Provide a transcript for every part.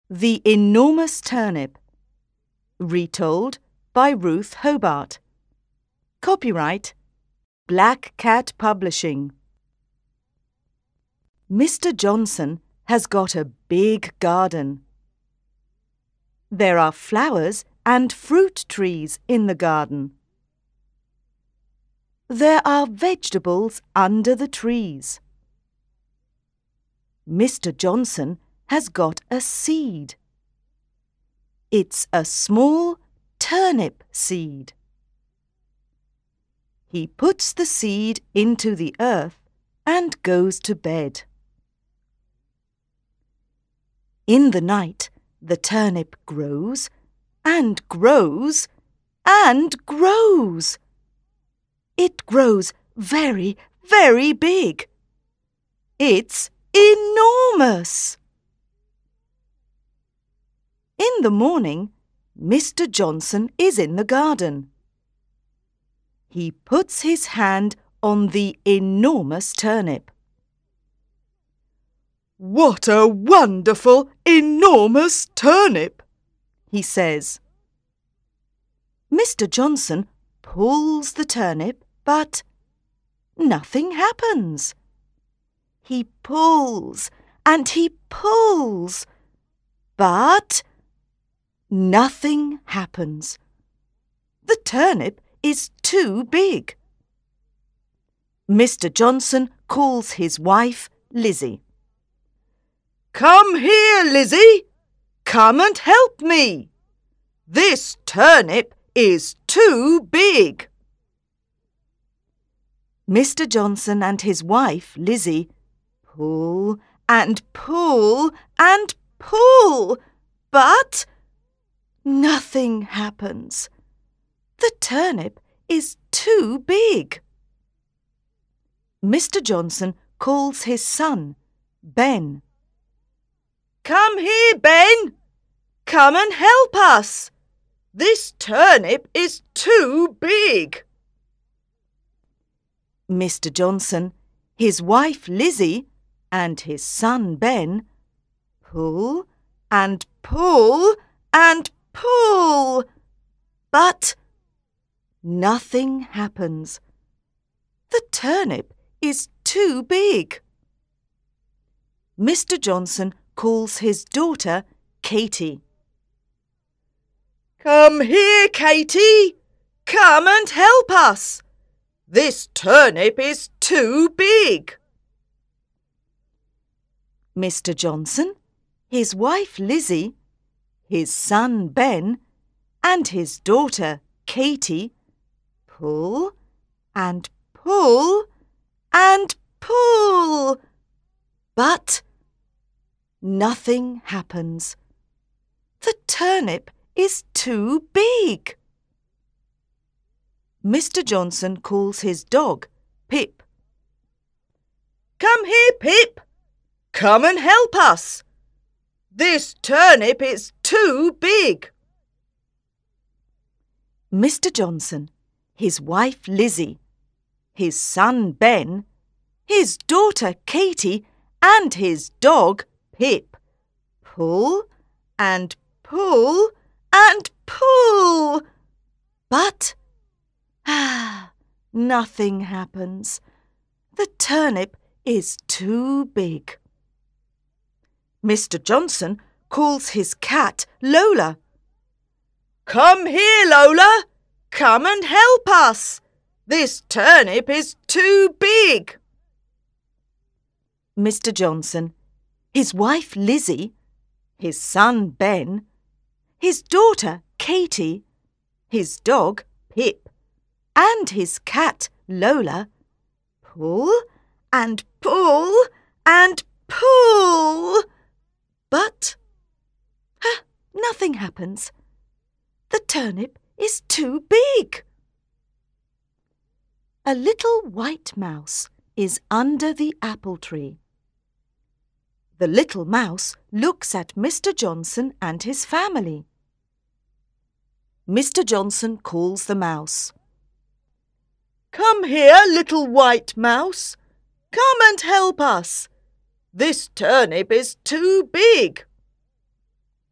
The Enormous Turnip. Retold by Ruth Hobart. Copyright Black Cat Publishing. Mr. Johnson has got a big garden. There are flowers and fruit trees in the garden. There are vegetables under the trees. Mr. Johnson has got a seed. It's a small turnip seed. He puts the seed into the earth and goes to bed. In the night, the turnip grows and grows and grows. It grows very, very big. It's enormous. In the morning, Mr. Johnson is in the garden. He puts his hand on the enormous turnip. "What a wonderful, enormous turnip!" he says. Mr. Johnson pulls the turnip, but nothing happens. He pulls and he pulls, but nothing happens. The turnip is too big. Mr. Johnson calls his wife, Lizzie. "Come here, Lizzie. Come and help me. This turnip is too big." Mr. Johnson and his wife, Lizzie, pull and pull and pull, but nothing happens. The turnip is too big. Mr. Johnson calls his son, Ben. "Come here, Ben. Come and help us. This turnip is too big." Mr. Johnson, his wife Lizzie, and his son Ben pull and pull and pull, but nothing happens. The turnip is too big. Mr. Johnson calls his daughter, Katie. "Come here, Katie. Come and help us. This turnip is too big." Mr. Johnson, his wife Lizzie, his son Ben, and his daughter Katie pull and pull and pull, but nothing happens. The turnip is too big. Mr. Johnson calls his dog, Pip. "Come here, Pip. Come and help us. This turnip is too big." Mr. Johnson, his wife Lizzie, his son Ben, his daughter Katie, and his dog Pip pull and pull and pull, but nothing happens. The turnip is too big. Mr. Johnson calls his cat Lola. "Come here, Lola. Come and help us. This turnip is too big." Mr. Johnson, his wife Lizzie, his son Ben, his daughter Katie, his dog Pip, and his cat Lola pull and pull and pull, but nothing happens. The turnip is too big. A little white mouse is under the apple tree. The little mouse looks at Mr. Johnson and his family. Mr. Johnson calls the mouse. "Come here, little white mouse. Come and help us. This turnip is too big."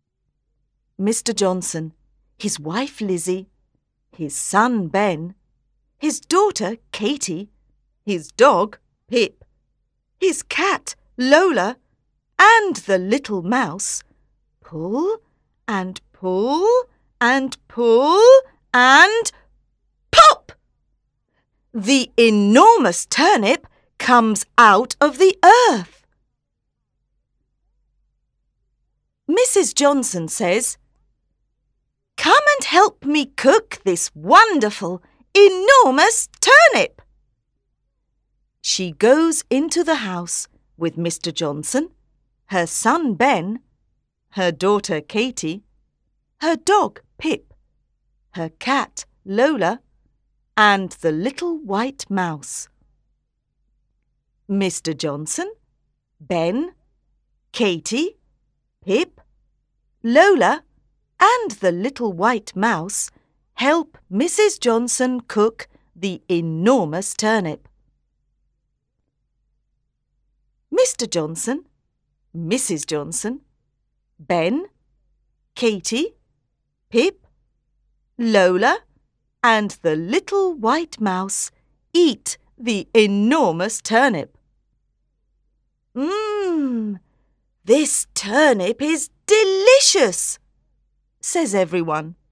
Mr. Johnson, his wife Lizzie, his son Ben, his daughter Katie, his dog Pip, his cat Lola, and the little mouse pull and pull and pull and pop! The enormous turnip comes out of the earth. Mrs. Johnson says, "Come and help me cook this wonderful, enormous turnip." She goes into the house with Mr. Johnson, her son Ben, her daughter Katie, her dog Pip, her cat Lola, and the little white mouse. Mr. Johnson, Ben, Katie, Pip, Lola, and the little white mouse help Mrs. Johnson cook the enormous turnip. Mr. Johnson, Mrs. Johnson, Ben, Katie, Pip, Lola, and the little white mouse eat the enormous turnip. This turnip is delicious, says everyone.